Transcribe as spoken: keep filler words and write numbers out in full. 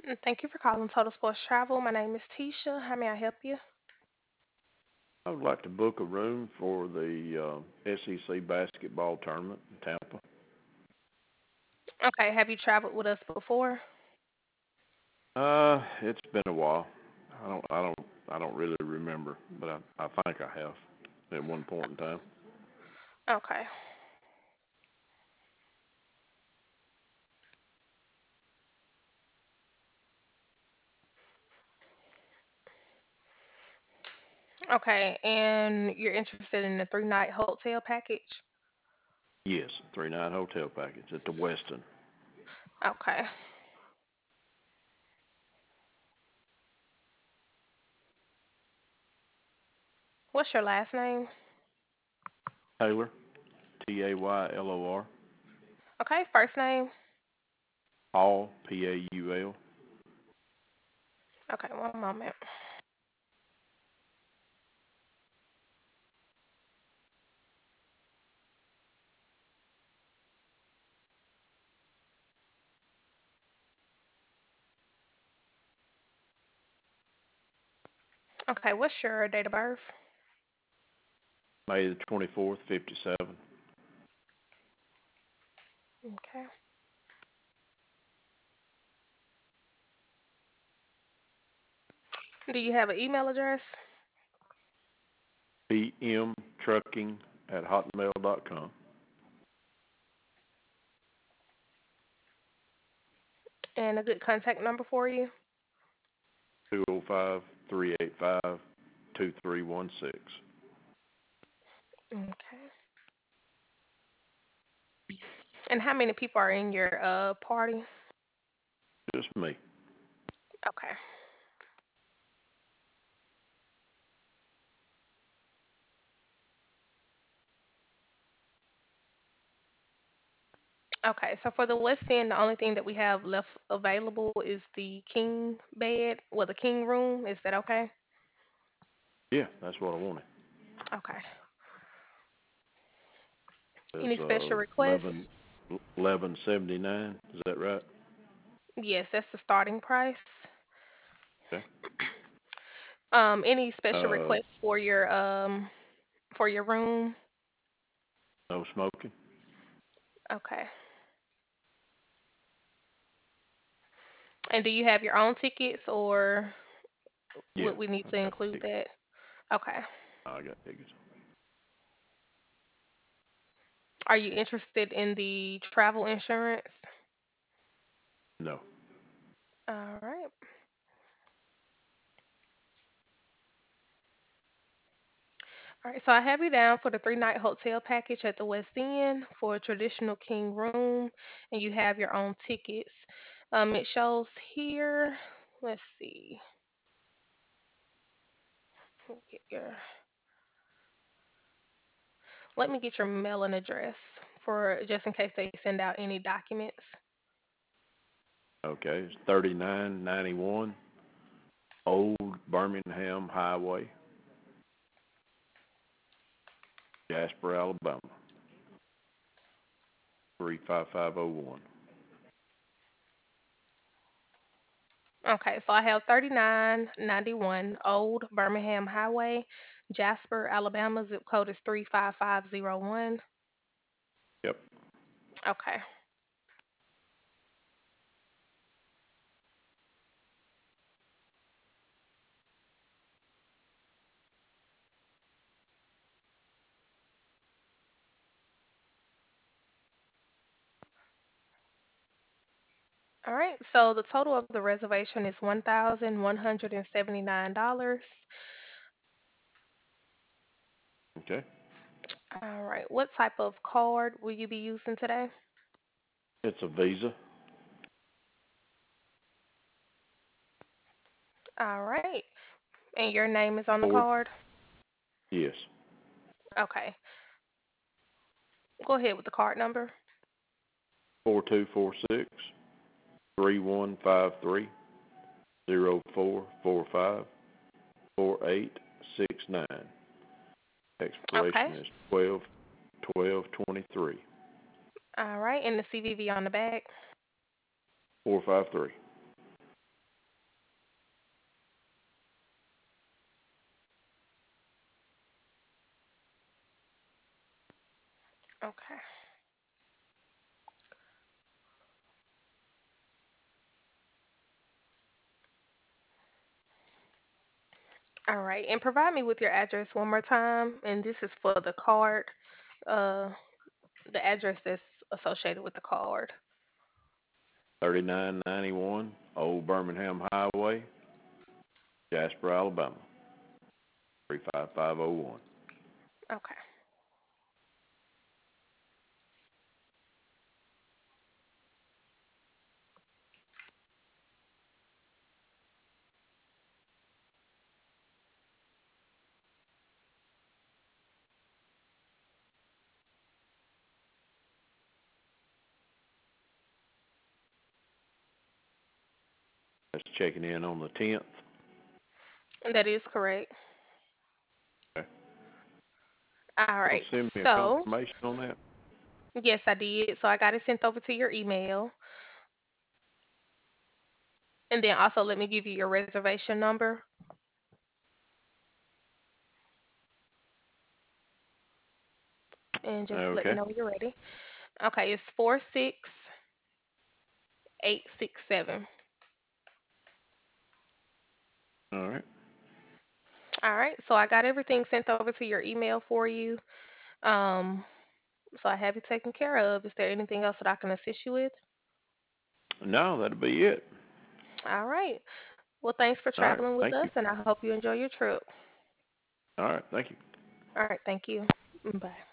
Mm, Thank you for calling Total Sports Travel. My name is Tisha. How may I help you? I would like to book a room for the uh, S E C basketball tournament in Tampa. Okay, have you traveled with us before? Uh, it's been a while. I don't, I don't, I don't really remember, but I, I think I have at one point in time. Okay. Okay, and you're interested in the three night hotel package? Yes, three night hotel package at the Westin. Okay. What's your last name? Taylor, T A Y L O R, Okay, first name? Paul, P A U L. Okay, one moment. Okay, what's your date of birth? May the twenty-fourth, fifty-seven. Okay. Do you have an email address? P M Trucking at hotmail dot com. And a good contact number for you? two oh five, three eight five, two three one six. Okay. And how many people are in your uh party? Just me. Okay. Okay, so for the West End, the only thing that we have left available is the king bed, well, the king room. Is that okay? Yeah, that's what I wanted. Okay. Any It's uh special eleven requests? eleven seventy nine. Is that right? Yes, that's the starting price. Okay. Um, any special Uh, requests for your um for your room? no smoking. Okay. And do you have your own tickets, or Yeah, would we need I to got include tickets. that? Okay. I got tickets. Are you interested in the travel insurance? No. All right. All right, so I have you down for the three night hotel package at the West End for a traditional king room, and you have your own tickets. Um, it shows here. Let's see. Let me get your. Let me get your mailing address for just in case they send out any documents. Okay. It's thirty nine ninety one Old Birmingham Highway, Jasper, Alabama, three five five oh one. Okay, so I have thirty-nine ninety-one Old Birmingham Highway, Jasper, Alabama. Zip code is three five five zero one. Yep. Okay. All right, so the total of the reservation is one thousand one hundred seventy-nine dollars. Okay. All right, what type of card will you be using today? It's a Visa. All right, and your name is on the Four. card? Yes. Okay, go ahead with the card number. Four two four six three one five three zero four four five four eight six nine. Okay, Expiration is twelve twelve twenty three. all right, and the C V V on the back. Four five three. Okay. All right. And provide me with your address one more time. And this is for the card. Uh, the address that's associated with the card. thirty-nine ninety-one Old Birmingham Highway, Jasper, Alabama, three five five oh one. Okay. That's checking in on the tenth. That is correct. Okay. All You want right. to send me a So, confirmation on that? yes, I did. So I got it sent over to your email. And then also let me give you your reservation number and just let me Okay. know when you're ready. Okay, it's four six eight six seven. All right. All right. So I got everything sent over to your email for you. Um, so I have you taken care of. Is there anything else that I can assist you with? No, that'll be it. All right. Well, thanks for All right. traveling with Thank you. us, and I hope you enjoy your trip. All right. Thank you. All right. Thank you. Bye.